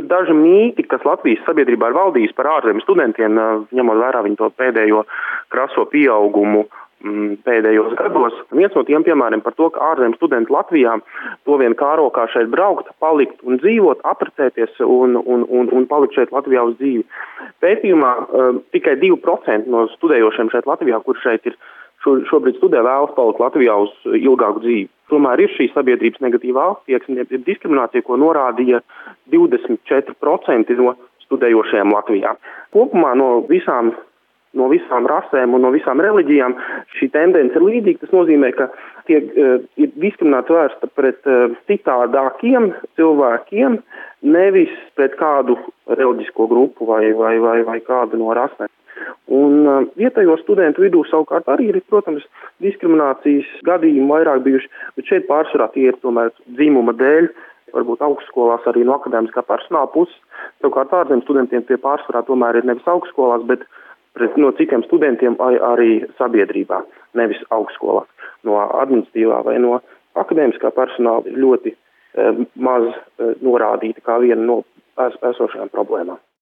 daži mīti, kas Latvijas sabiedrībā ir valdījis par ārzemju studentiem, ņemot vērā viņu to pēdējo kraso pieaugumu pēdējos gados. Viens no tiem piemēram par to, ka ārzemju studenti Latvijā to vien kāro kā šeit braukt, palikt un dzīvot, apprecēties un palikt šeit Latvijā uz dzīvi. Pētījumā tikai 2% no studējošiem šeit Latvijā, kur šeit ir šobrīd studē, vēlas palikt Latvijā uz ilgāku dzīvi. Tomēr ir šī sabiedrības negatīvā attieksme, ir diskriminācija, ko norādīja 24% no studējošajiem Latvijā. Kopumā no visām rasēm un no visām reliģijām šī tendence ir līdzīga. Tas nozīmē, ka ir diskriminācija vērsta pret citādākiem cilvēkiem, nevis pret kādu reliģisko grupu vai kādu no rasēm. Un vietējo studentu vidū savukārt arī ir, protams, diskriminācijas gadījumi vairāk bijuši, bet šeit pārsvarā tie ir tomēr dzimuma dēļ, varbūt augstskolās arī no akadēmiskā personāla puses. Savukārt ārzemju studentiem tie pārsvarā tomēr ir nevis augstskolās, bet no citiem studentiem arī sabiedrībā, nevis augstskolās. No administratīvā vai no akadēmiskā personāla ir ļoti maz norādīta kā viena no esošajām problēmām.